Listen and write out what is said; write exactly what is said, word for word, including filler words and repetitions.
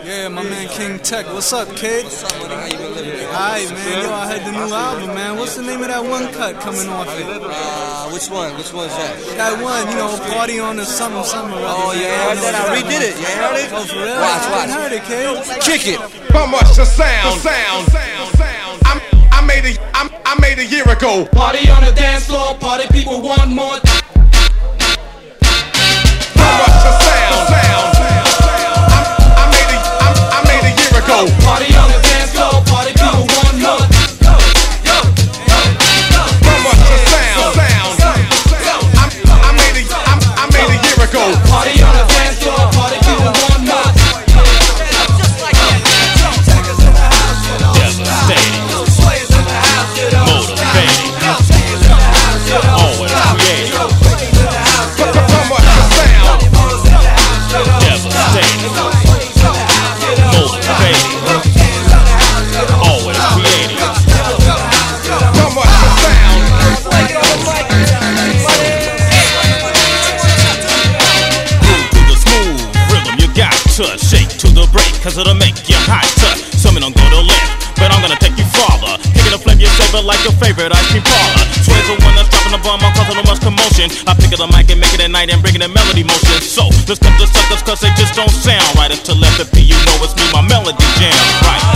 Yeah, my man King Tech. What's up, kid? What's up, man? How you been living? Alright, man. Yo, I heard the new album, man. What's the name of that one cut coming off it? Uh, which one? Which one's that? That one, you know, Party on the Something Something. Oh, yeah, I heard that. I redid it. You heard it? Oh, for real? Watch, I watch. haven't heard it, kid. Kick it. How much the sound? Sound. I'm, I made it. I'm, I made a year ago. Party on the dance floor. Party people want more. How much the sound? Sound. I'm, I made it. I'm, I made a year ago. Party on the dance floor. Party people want more. How much the sound? Sound. I'm, I made it. I'm, I made a year ago. Party on the dance floor. Party people want more. Devastating, motivating, always creating. How much the sound? Devastating, motivating, always creating. How much the sound? Groove to the smooth rhythm, you got to shake to the break, cause it'll make you hot to. Some don't go to length, but I'm gonna take you farther. Kicking a flame you savor like your favorite ice cream parlor. Sway's the one that's dropping the bomb, I'm causing no much commotion. I pick up the mic and make it at night and bring it in melody motion. So, let's cut the suckers cause they just don't sound right. Until F P, you know it's me, my melody jam, right?